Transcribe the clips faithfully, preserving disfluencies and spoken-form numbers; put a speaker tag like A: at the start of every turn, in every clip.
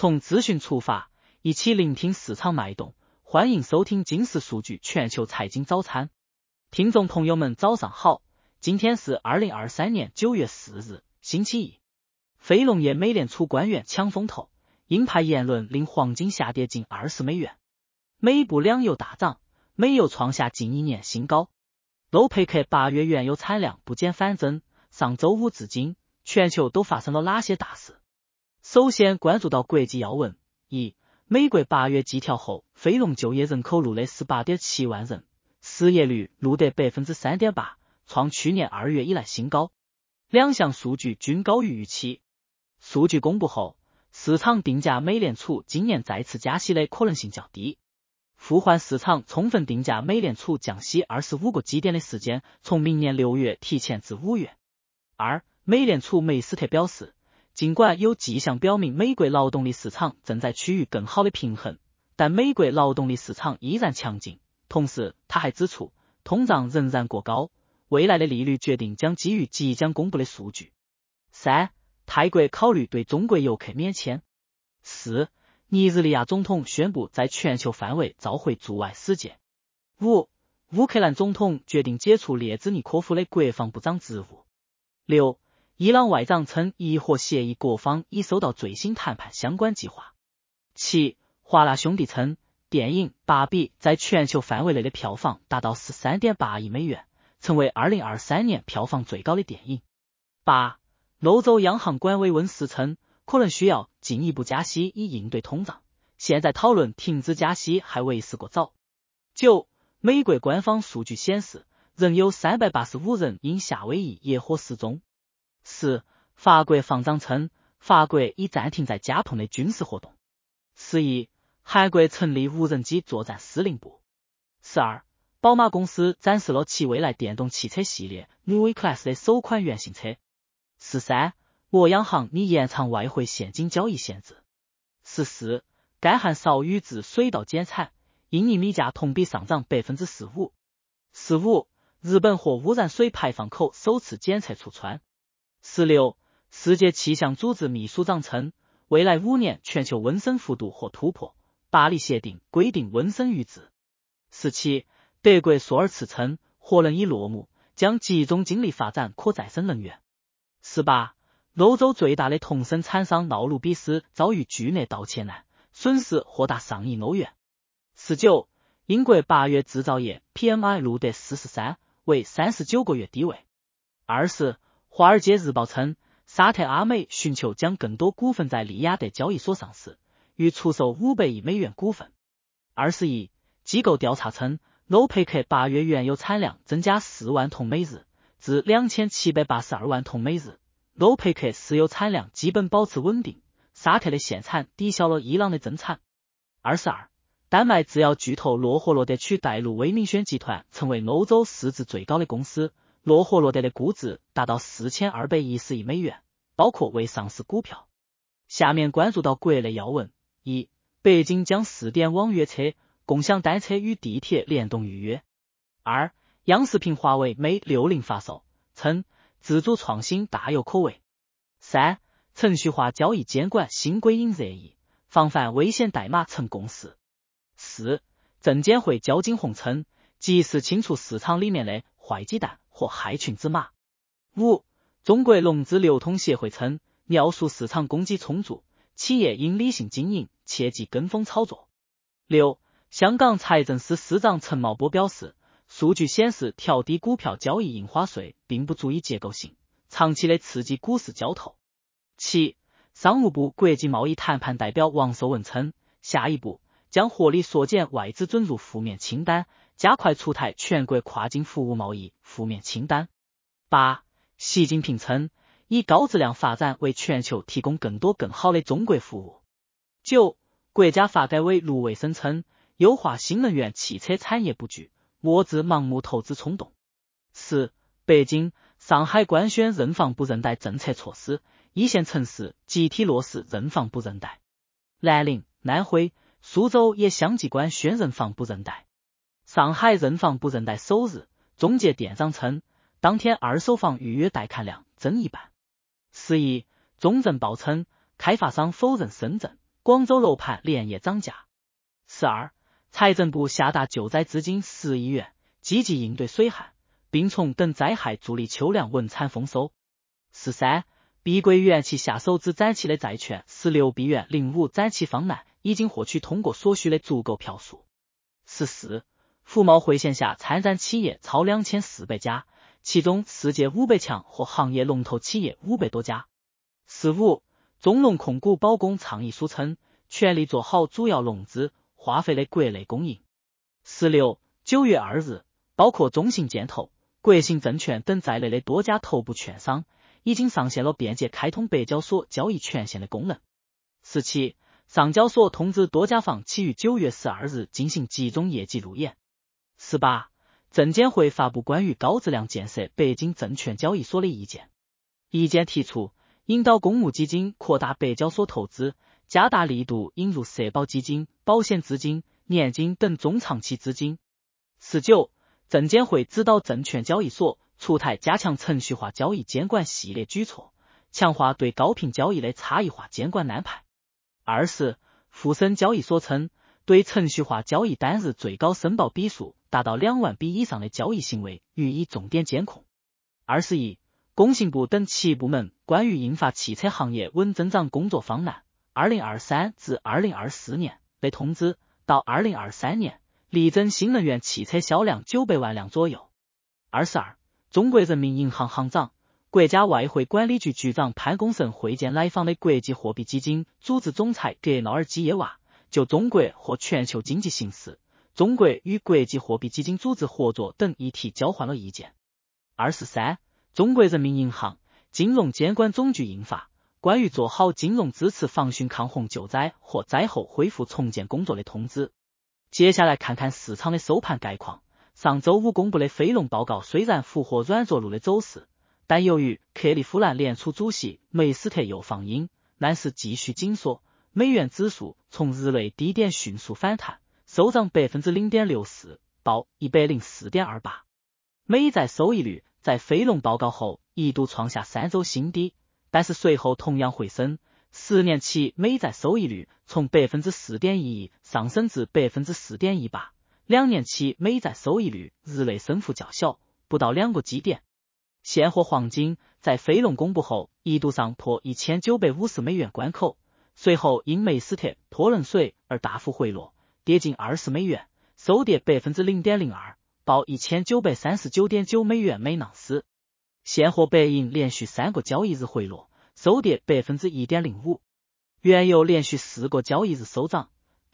A: 从资讯出发，一起聆听市场脉动。欢迎收听金石数据全球财经早餐。听众朋友们早上好，今天是二零二三年九月四日，星期一。非农业美联储官员抢风头，鹰派言论令黄金下跌近二十美元。美布两油大涨，美油创下近一年新高。欧佩克八月原油产量不减反增，上周五至今，全球都发生了哪些大事？首先关注到国际要闻。一、美国八月季调后，非农就业人口录得 十八点七万人，失业率录得 百分之三点八， 创去年二月以来新高。两项数据均高于预期。数据公布后，市场定价美联储今年再次加息的可能性较低。互换市场充分定价美联储降息二十五个基点的时间从明年六月提前至五月。二、美联储梅斯特表示，尽管有迹象表明美国劳动力市场正在趋于更好的平衡，但美国劳动力市场依然强劲。同时，他还指出，通胀仍然过高，未来的利率决定将基于即将公布的数据。三、泰国考虑对中国游客免签。四、尼日利亚总统宣布在全球范围召回驻外使节。五、乌克兰总统决定解除列兹尼科夫的国防部长职务。六、伊朗外长称伊核协议各方已收到最新谈判相关计划。七、华纳兄弟称电影《芭比》在全球范围内的票房达到 十三点八亿美元，成为二零二三年票房最高的电影。八、欧洲央行官微温斯称可能需要进一步加息以应对通胀，现在讨论停止加息还为时过早。九、美国官方数据显示，仍有三百八十五人因夏威夷野火失踪。十、法国防长称，法国已暂停在加蓬的军事活动。十一、韩国成立无人机作战司令部。十二、宝马公司展示了其未来电动汽车系列 New E-Class 的首款原型车。十三、俄央行拟延长外汇现金交易限制。十四、干旱少雨致水稻减产，印尼米价同比上涨 百分之十五。十五、日本核污染水排放口首次检测出氚。十六、世界气象组织秘书长称，未来五年全球温升幅度或突破巴黎协定规定温升阈值。十七、德国索尔茨称，核能已落幕，将集中精力发展可再生能源。十八、欧洲最大的铜生产商奥卢比斯遭遇巨额盗窃难，损失或达上亿欧元。十九、英国八月制造业 P M I 录得四十三，为三十九个月低位。二十、华尔街日报称，沙特阿美寻求将更多股份在利雅得交易所上市，欲出售五百亿美元股份。二十一、机构调查称，欧佩克八月原油产量增加四万桶每日，至两千七百八十二万桶每日。欧佩克石油产量基本保持稳定，沙特的限产抵消了伊朗的增产。二十二、丹麦制药巨头洛霍洛德取代路威明轩集团成为欧洲市值最高的公司，洛霍洛德的估值达到四千二百一十亿美元，包括未上市股票。下面关注到国内要闻。一、北京将试点网约车、共享单车与地铁联动预约。二、央视评华为 Mate 六十发售，称自主创新大有可为。三、程序化交易监管新规引热议，防范危险代码成共识。四、证监会焦金红称，及时清除市场里面的坏鸡蛋或害群之马。五、中国融资流通协会称，描述市场供给充足，企业应理性经营，切忌跟风操作。六、香港财政司司长陈茂波表示，数据显示调低股票交易印花税并不足以结构性、长期的刺激股市交投。七、商务部国际贸易谈判代表王受文称，下一步将合理缩减外资准入负面清单，加快出台全国跨境服务贸易负面清单。八、习近平称，以高质量发展为全球提供更多更好的中国服务。九、国家发改委陆卫生称，优化新能源汽车产业布局，遏制盲目投资冲动。十、北京、上海官宣认房不认贷政策措施，一线城市集体落实认房不认贷。南宁、安徽、苏州也相继官宣认房不认贷。上海认房不认贷首日，中介店长称，当天二手房预约带看量增一半。十一、中证报称，开发商否认深圳、 广州楼盘连夜涨价。四二，财政部下达救灾资金十亿元，积极应对水旱、病虫等灾害，助力秋粮文产丰收。四三，碧桂园旗下首支展期的债券十六 B 元零五展期方案已经获取通过所需的足够票数。四四，服贸会线下参展企业超两千四百家，其中世界五百强和行业龙头企业五百多家。四五，中龙控股保供倡议书称，全力做好主要融资花费的国内供应。四六，九月二日，包括中信建投、国信证券等在内的多家头部券商已经上线了便捷开通北交所交易权限的功能。四七，上交所通知多家房企于九月十二日进行集中业绩路演。四八，证监会发布关于高质量建设北京证券交易所的意见。意见提出，引导公募基金扩大北交所投资，加大力度引入社保基金、保险资金、年金等中长期资金。四九，证监会指导证券交易所出台加强程序化交易监管系列举措，强化对高频交易的差异化监管安排。二是，沪深交易所称，对程序化交易单日最高申报笔数达到两万笔以上的交易行为予以重点监控。二十一，工信部等七部门关于印发汽车行业稳增长工作方案二零二三至二零二四年的通知，到二零二三年力争新能源汽车销量九百万辆左右。二十二，中国人民银行行长、国家外汇管理局局长潘功胜会见来访的国际货币基金组织总裁格纳尔基耶娃，就中国和全球经济形势、中国与国际货币基金组织合作等议题交换了意见。二十三，中国人民银行、金融监管总局印发关于做好金融支持防汛抗洪救灾和灾后恢复重建工作的通知。接下来看看市场的收盘概况。上周五公布的非农报告虽然符合软着陆的走势，但由于克利夫兰联储主席梅斯特又放鹰，难是继续紧缩，美元指数从日内低点迅速反弹，收涨 百分之零点六四， 报 一百零四点二八。 美债收益率在非农报告后一度创下三周新低，但是随后同样回升，十年期美债收益率从 百分之四点一一 上升至 百分之四点一八， 两年期美债收益率日内升幅较小，不到两个基点。现货黄金在非农公布后一度上破一千九百五十美元关口，随后因梅斯特拖冷水而大幅回落，跌近二十美元，收跌 百分之零点零二， 报 一千九百三十九点九美元每盎司。现货白银连续三个交易日回落，收跌 百分之一点零五。 原油连续四个交易日收涨，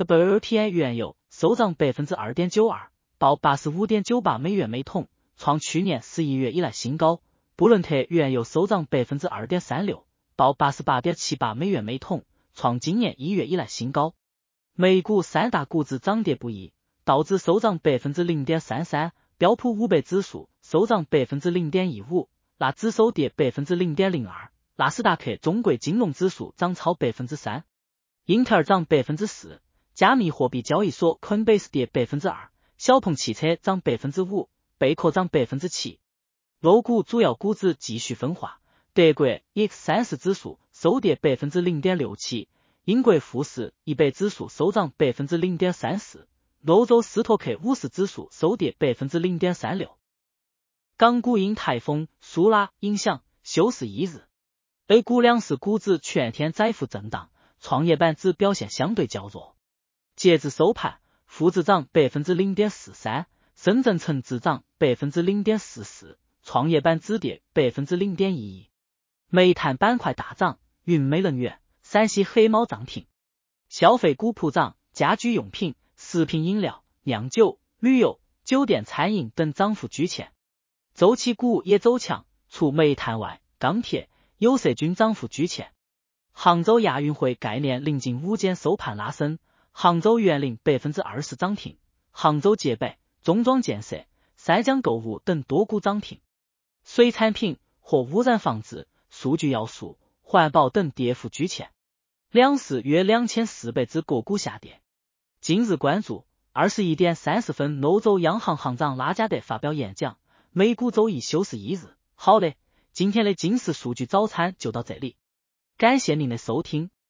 A: W T I 原油收涨 百分之二点九二， 报 八十五点九八美元每桶，创去年十一月以来新高。布伦特原油收涨 百分之二点三六， 报 八十八点七八美元每桶，创今年一月以来新高。美股三大股指涨跌不一，道指收涨 百分之零点三三， 标普五百指数收涨 百分之零点一五， 纳指收跌 百分之零点零二， 纳斯达克中国金融指数涨超 百分之三， 英特尔涨 百分之四， 加密货币交易所 Coinbase 跌 百分之二， 小鹏汽车涨 百分之五， 贝壳涨 百分之七。欧股主要股指继续分化，德国 E X 三十 指数收跌 百分之零点六七， 英国富时一百指数收涨 百分之零点三四， 欧洲斯托克五十指数收跌 百分之零点三六。 港股因台风苏拉影响休市一日， A 股两市股指全天窄幅震荡，创业板指表现相对较弱。截至收盘，沪指涨 百分之零点四三， 深圳成指涨 百分之零点四四， 创业板指跌 百分之零点一一。 煤炭板块大涨，云美能源、陕西黑猫涨停。消费股普涨，家居用品、食品饮料、酿酒、旅游、酒店餐饮等涨幅居前。周期股也走强，除煤炭外，钢铁、有色均涨幅居前。杭州亚运会概念临近午间收盘拉升，杭州园林 百分之二十 涨停，杭州洁白、中装建设、三江购物等多股涨停。水产品和污染防治、数据要素、环保等跌幅居前。两市约两千四百只个股下跌。今日关注二十一点三十分，欧洲央行行长拉加德发表演讲，美股周一休市一日。好嘞，今天的金石数据早餐就到这里，感谢您的收听。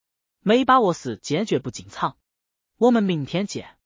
A: 没把握时坚决不进场。我们明天见。